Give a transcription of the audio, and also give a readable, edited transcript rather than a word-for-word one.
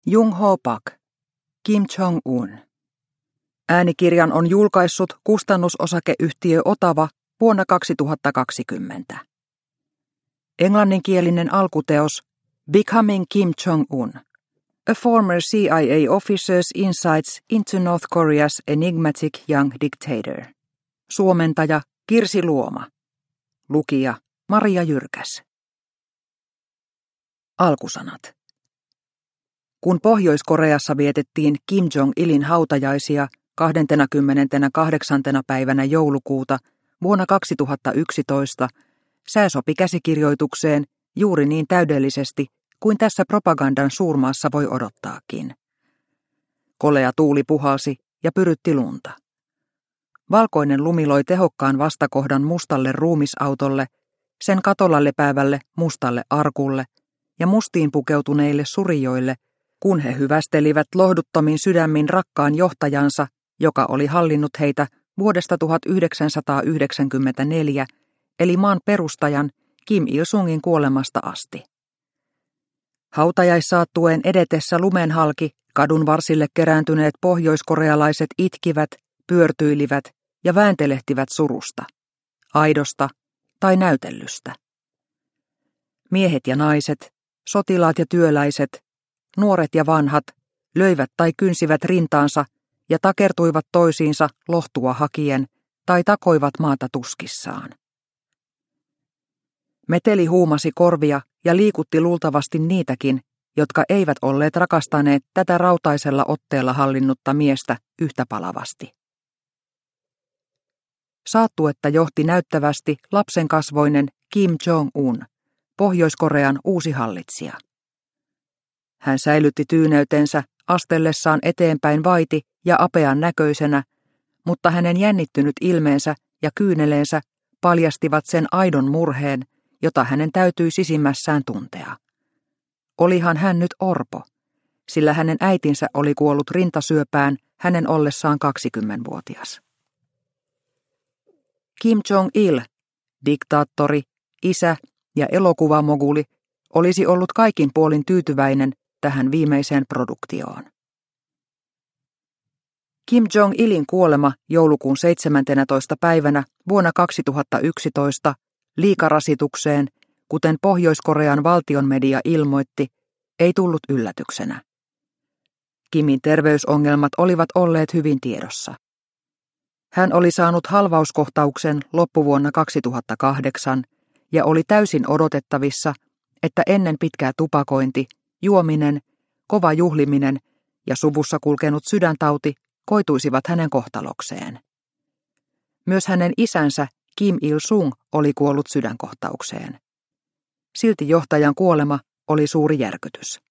Jung Ho Pak, Kim Jong-un. Äänikirjan on julkaissut kustannusosakeyhtiö Otava vuonna 2020. Englanninkielinen alkuteos Becoming Kim Jong-un. A former CIA officer's insights into North Korea's enigmatic young dictator. Suomentaja Kirsi Luoma. Lukija Maria Jyrkäs. Alkusanat. Kun Pohjois-Koreassa vietettiin Kim Jong-ilin hautajaisia 28. päivänä joulukuuta vuonna 2011, sää sopi käsikirjoitukseen juuri niin täydellisesti kuin tässä propagandan suurmaassa voi odottaakin. Kolea tuuli puhalsi ja pyrytti lunta. Valkoinen lumi loi tehokkaan vastakohdan mustalle ruumisautolle, sen katolla lepäävälle mustalle arkulle ja mustiin pukeutuneille surijoille, kun he hyvästelivät lohduttomin sydämin rakkaan johtajansa, joka oli hallinnut heitä vuodesta 1994, eli maan perustajan Kim Il-sungin kuolemasta asti. Hautajaissaattueen edetessä lumenhalki kadun varsille kerääntyneet pohjoiskorealaiset itkivät, pyörtyilivät ja vääntelehtivät surusta, aidosta tai näytellystä. Miehet ja naiset, sotilaat ja työläiset, nuoret ja vanhat löivät tai kynsivät rintaansa ja takertuivat toisiinsa lohtua hakien tai takoivat maata tuskissaan. Meteli huumasi korvia ja liikutti luultavasti niitäkin, jotka eivät olleet rakastaneet tätä rautaisella otteella hallinnutta miestä yhtä palavasti. Saattuetta johti näyttävästi lapsenkasvoinen Kim Jong-un, Pohjois-Korean uusi hallitsija. Hän säilytti tyyneytensä astellessaan eteenpäin vaiti ja apean näköisenä, mutta hänen jännittynyt ilmeensä ja kyyneleensä paljastivat sen aidon murheen, jota hänen täytyi sisimmässään tuntea. Olihan hän nyt orpo, sillä hänen äitinsä oli kuollut rintasyöpään hänen ollessaan 20-vuotias. Kim Jong-il, diktaattori, isä ja elokuvamoguli, olisi ollut kaikin puolin tyytyväinen tähän viimeiseen produktioon. Kim Jong-ilin kuolema joulukuun 17. päivänä vuonna 2011 liikarasitukseen, kuten Pohjois-Korean valtionmedia ilmoitti, ei tullut yllätyksenä. Kimin terveysongelmat olivat olleet hyvin tiedossa. Hän oli saanut halvauskohtauksen loppuvuonna 2008 ja oli täysin odotettavissa, että ennen pitkää tupakointi, juominen, kova juhliminen ja suvussa kulkenut sydäntauti koituisivat hänen kohtalokseen. Myös hänen isänsä Kim Il-sung oli kuollut sydänkohtaukseen. Silti johtajan kuolema oli suuri järkytys.